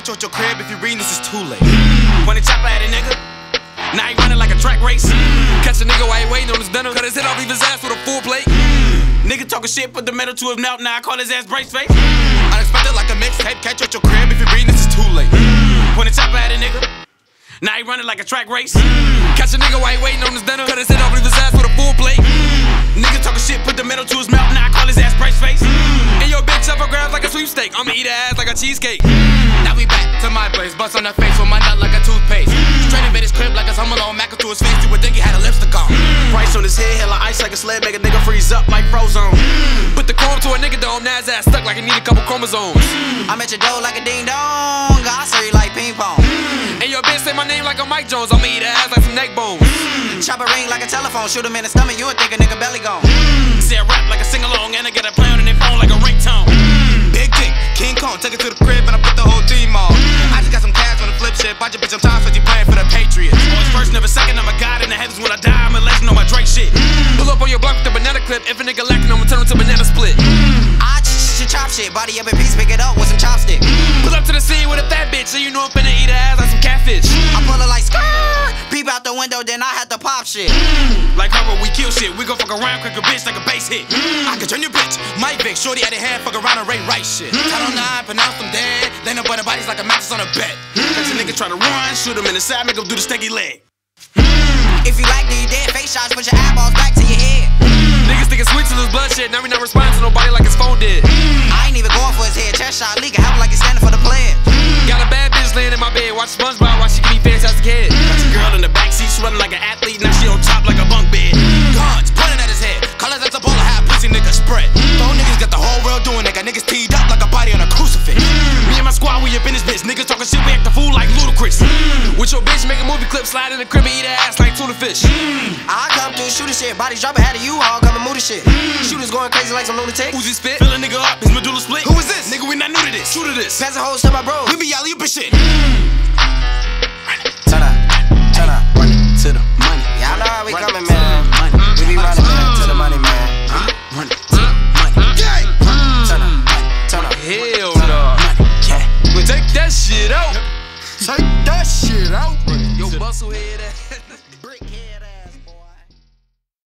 catch you at your crib. If you reading this, is too late. When the chopper at a nigga, now he running like a track race. Catch a nigga while he waiting on his dinner. Cut his head off, leave his ass with a full plate. Nigga talking shit, put the metal to his mouth. Now I call his ass brace face. Unexpected like a mixtape. Catch you at your crib. If you reading this, is too late. When the chopper at a nigga, now he running like a track race. Catch a nigga while he waiting on his dinner. Cut his head off, leave his ass with a full plate. Nigga talking shit, put the metal to his mouth. Now I call his ass brace face. And your bitch up her grabs like a sweepstake. I'ma eat her ass like a cheesecake. Now we back to my place, bust on her face with my nut like a toothpaste. Straight in his crib like a Home Alone, Mac to his face. You would think he had a lipstick on. Price on his head, hella ice like a sled, make a nigga freeze up like Frozone. Put the chrome to a nigga dome, now his ass stuck like he need a couple chromosomes. I'm at your door like a ding dong, I serve you like ping pong. And your bitch say my name like a Mike Jones, I'ma eat her ass like some neck bones. Chop a ring like a telephone, shoot him in the stomach, you would think a nigga belly gone. See I rap like a sing-along, and I get a play on their phone like a ringtone. Big dick, King Kong, take it to the crib and I put the whole team on. I just got some cash on the flip shit, watch your bitch, I'm tired for you playing for the Patriots. Always first, never second, I'm a god in the heavens. When I die, I'm a legend on my Drake shit. Pull up on your block with the banana clip, if a nigga lacking, I'ma turn him to banana split. I chop shit, body up in piece, pick it up with some chopstick. Pull up to the scene with a fat bitch, so you know I'm finna eat her ass like some catfish. I pull her like skirt, peep out the window, then I had to pop shit. Like how we kill shit, we gon' fuck around, crack a bitch like a bass hit. I can turn your bitch, Mike Vick, shorty at the hand, fuck around and Ray Rice shit. Tied on 9, pronounce them dead, laying up by the bodies like a mattress on a bed. Catch a nigga try to run, shoot him in the side, make him do the stinky leg. If you like me, dead face shots, put your eyeballs back to your head. Niggas thinking sweet to this blood shit, now we not responding to nobody like his phone did. I ain't even going for his head, chest shot leaking, have him like he's standing for the pledge. Got a bad bitch laying in my bed, watch SpongeBob while she give me fantastic head. Got your girl in the backseat, she running like an athlete, now she on top like a bunk bed. Guns pointing at his head, colors that's a bowl of high pussy nigga spread. Four niggas got the whole world doing it, got niggas teed up like a body on a crucifix. Me and my squad, we up in this bitch, niggas talking shit, we act the fool like Ludacris. With your bitch, make a movie clip, slide in the crib and eat her ass like tuna fish. I come through shooting shit, bodies dropping, had a U-Haul, come and move the shit. Shooters going crazy like some lunatic. Uzi spit, fill a nigga up, his medulla split. Who is this? Nigga, we not new to this. True to this. Passing hoes to my bro. We be alley up and shit. Turn up, run it to the money. Y'all know how we coming, man. We be running.